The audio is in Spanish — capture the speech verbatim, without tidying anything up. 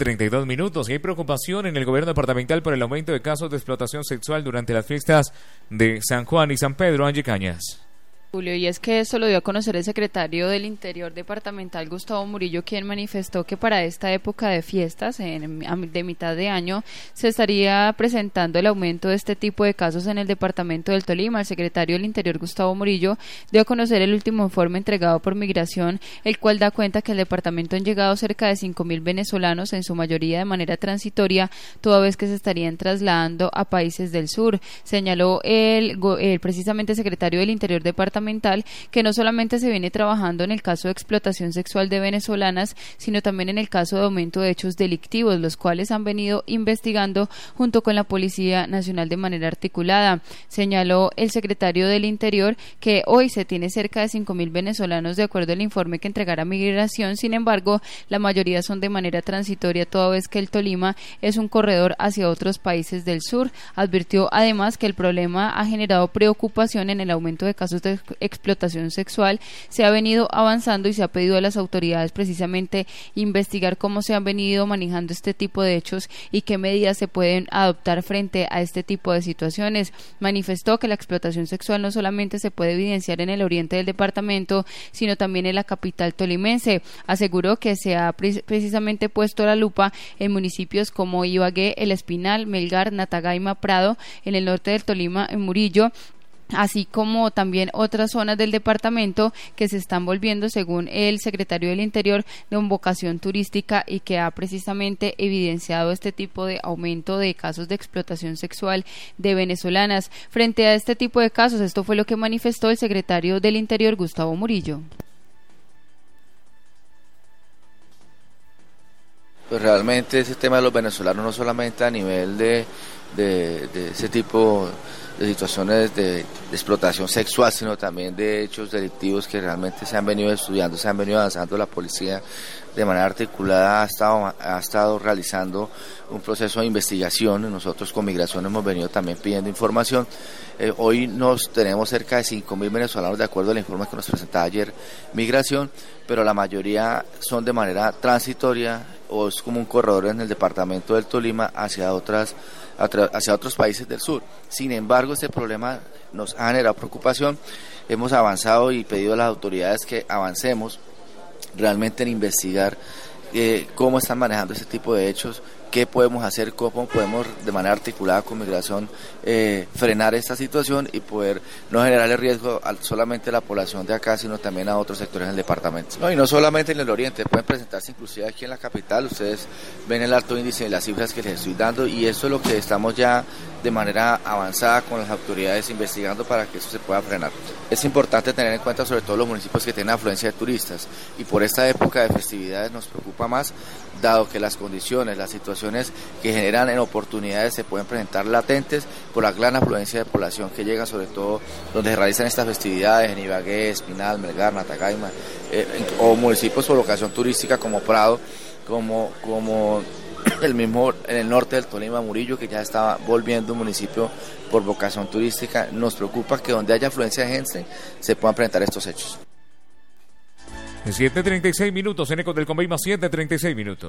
treinta y dos minutos y hay preocupación en el gobierno departamental por el aumento de casos de explotación sexual durante las fiestas de San Juan y San Pedro. Angie Cañas. Julio, y es que esto lo dio a conocer el secretario del Interior departamental, Gustavo Murillo, quien manifestó que para esta época de fiestas, en, de mitad de año, se estaría presentando el aumento de este tipo de casos en el departamento del Tolima. El secretario del Interior, Gustavo Murillo, dio a conocer el último informe entregado por Migración, el cual da cuenta que al departamento han llegado cerca de cinco mil venezolanos, en su mayoría de manera transitoria, toda vez que se estarían trasladando a países del sur. Señaló el, el precisamente secretario del Interior departamental que no solamente se viene trabajando en el caso de explotación sexual de venezolanas, sino también en el caso de aumento de hechos delictivos, los cuales han venido investigando junto con la Policía Nacional de manera articulada. Señaló el secretario del Interior que hoy se tiene cerca de cinco mil venezolanos de acuerdo al informe que entregará Migración. Sin embargo, la mayoría son de manera transitoria, toda vez que el Tolima es un corredor hacia otros países del sur. Advirtió además que el problema ha generado preocupación en el aumento de casos de explotación sexual. Se ha venido avanzando y se ha pedido a las autoridades precisamente investigar cómo se han venido manejando este tipo de hechos y qué medidas se pueden adoptar frente a este tipo de situaciones. Manifestó que la explotación sexual no solamente se puede evidenciar en el oriente del departamento, sino también en la capital tolimense. Aseguró que se ha pre- precisamente puesto la lupa en municipios como Ibagué, El Espinal, Melgar, Natagaima, Prado, en el norte del Tolima, en Murillo, así como también otras zonas del departamento que se están volviendo, según el secretario del Interior, de un vocación turística y que ha precisamente evidenciado este tipo de aumento de casos de explotación sexual de venezolanas. Frente a este tipo de casos, esto fue lo que manifestó el secretario del Interior, Gustavo Murillo. Pues realmente ese tema de los venezolanos no solamente a nivel de, de, de ese tipo de situaciones de, de explotación sexual, sino también de hechos delictivos que realmente se han venido estudiando, se han venido avanzando. La policía de manera articulada ha estado, ha estado realizando un proceso de investigación, y nosotros con Migración hemos venido también pidiendo información. Eh, hoy nos tenemos cerca de cinco mil venezolanos de acuerdo al informe que nos presentaba ayer Migración, pero la mayoría son de manera transitoria o es como un corredor en el departamento del Tolima hacia otras hacia otros países del sur. Sin embargo, este problema nos ha generado preocupación. Hemos avanzado y pedido a las autoridades que avancemos realmente en investigar eh, cómo están manejando este tipo de hechos, qué podemos hacer, cómo podemos de manera articulada con Migración eh, frenar esta situación y poder no generarle riesgo a, solamente a la población de acá, sino también a otros sectores del departamento. No, y no solamente en el oriente, pueden presentarse inclusive aquí en la capital. Ustedes ven el alto índice de las cifras que les estoy dando y eso es lo que estamos ya de manera avanzada con las autoridades investigando para que eso se pueda frenar. Es importante tener en cuenta sobre todo los municipios que tienen afluencia de turistas y por esta época de festividades nos preocupa más, dado que las condiciones, las situaciones que generan en oportunidades se pueden presentar latentes por la gran afluencia de población que llega, sobre todo donde se realizan estas festividades en Ibagué, Espinal, Melgar, Natagaima, eh, o municipios por vocación turística como Prado, como, como el mismo en el norte del Tolima, Murillo, que ya estaba volviendo un municipio por vocación turística. Nos preocupa que donde haya afluencia de gente se puedan presentar estos hechos. siete treinta y seis minutos, en Ecos del Convey más siete treinta y seis minutos.